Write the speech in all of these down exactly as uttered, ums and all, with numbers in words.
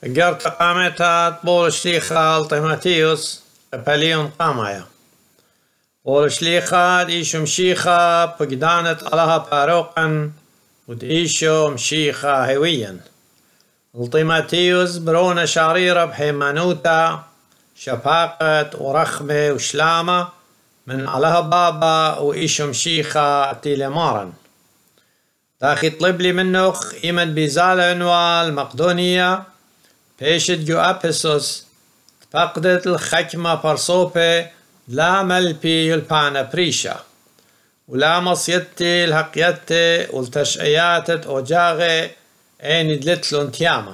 قرت قامتها طبول شليخة الطيماتيوس بليون قامايا بول شليخة ديشو مشيخة بقدانت علىها باروقا وديشو مشيخة هويا الطيماتيوس برونة شعريرة بحيمانوتا شفاقة ورخمة وشلامة من علىها بابا وإيشو مشيخة تيلمارا داخي طلب لي منوخ إيمن بيزالة عنوال مقدونية بيشت جو أبسوس فقدت الخكمة برصوبة لا ملبي يلبانا بريشا ولا مصيتي الهقيتي والتشعيات أوجاغي أين دلتلون تياما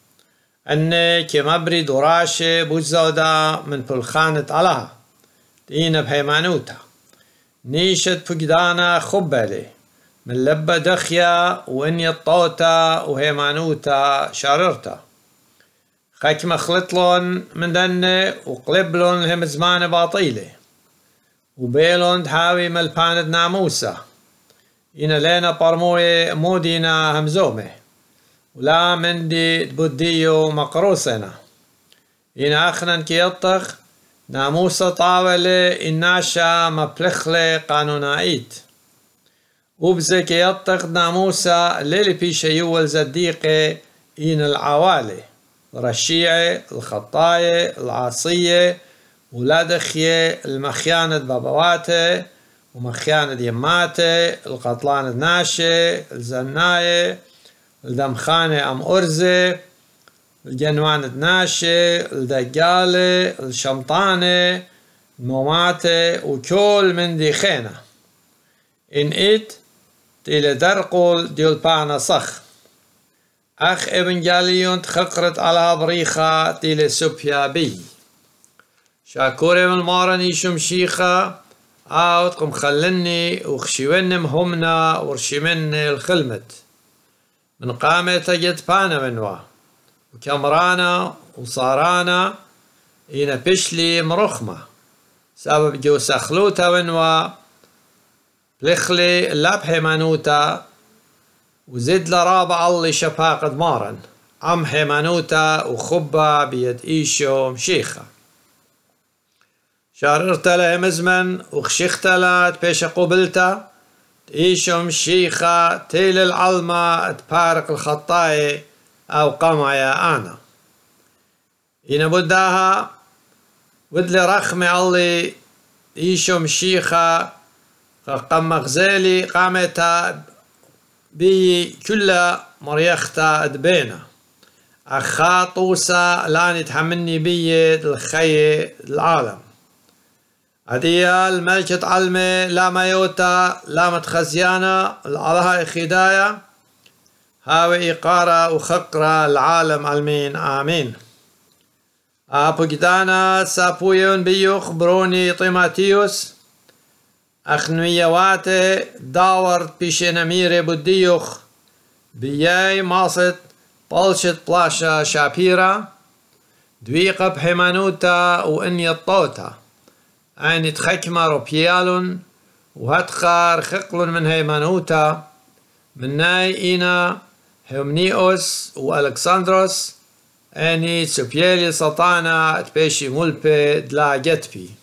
أني كمبري دراشة بوزودا من بلخانة علىها دينا بهيمانوتا نيشت فقدانا خبالي من لبا دخيا وإني الطوتا وهيمانوتا شاررتا خكمة خلطلون من دني وقلبلون هم زمان باطيلي وبيلون تحاوي ملبانة ناموسة إنا لينا برموي مودينا همزومي ولا مندي تبديو مقروسنا إنا أخنا كيطخ ناموسة طاولة إناشا مبلخلة قانونايت وبزي كيطخ ناموسة للي بيشيو الزديقة إن العوالي الرشيعة الخطاية العاصية ولادخية المخيانة بابواته ومخيانة يماته القطلانة ناشة الزناية الدمخانة أم أرزة الجنوانة ناشة الدقالة الشمطانة الموماتة وكل من دي خينة إن إت تيلي درقل ديول بانا صخ أخ ابن جاليون تخقرت على بريخة تيلي سوبيا بي شاكوري من مارني شمشيخة آوت قم خلني وخشيون مهمنا ورشمني الخلمت من قامة جد بانا منوا وكمرانا وصارانا إنا بشلي مرخمة سبب جو سخلوتا منوا بلخلي لابحي منوتا وزد لرابع اللي شفاق دمارا عم حيمانوتا وخبا بيد إيشو مشيخة شاررت له مزمن وخشيخت له بيش قبلتا إيشو مشيخة تيل العلمة تبارك الخطاي أو قمايا أنا إنا بداها بدلي رخمي اللي إيشو مشيخة قم غزالي قامتا بي كلها مريختا دبينا أخا طوسا لا نتحملني بي الخي العالم عديا الملكة علمي لا مايوتا لا متخزيانا العلها إخدايا هاوي إقارة وخقرة العالم علمين آمين أبو جدانا سابويون بيوخ بروني طيماتيوس أخنويواته داورت بيشين أميري بديوخ بياي ماصت بلشت بلاشا شابيرا دويقة بحيمانوتا وإني الطوتا عيني تخكمة روبيالون وهتخار خقل من هيمانوتا من ناي إينا هيمنيوس وألكسندروس عيني سوبيالي سطانا تبيشي ملبي دلا جتبي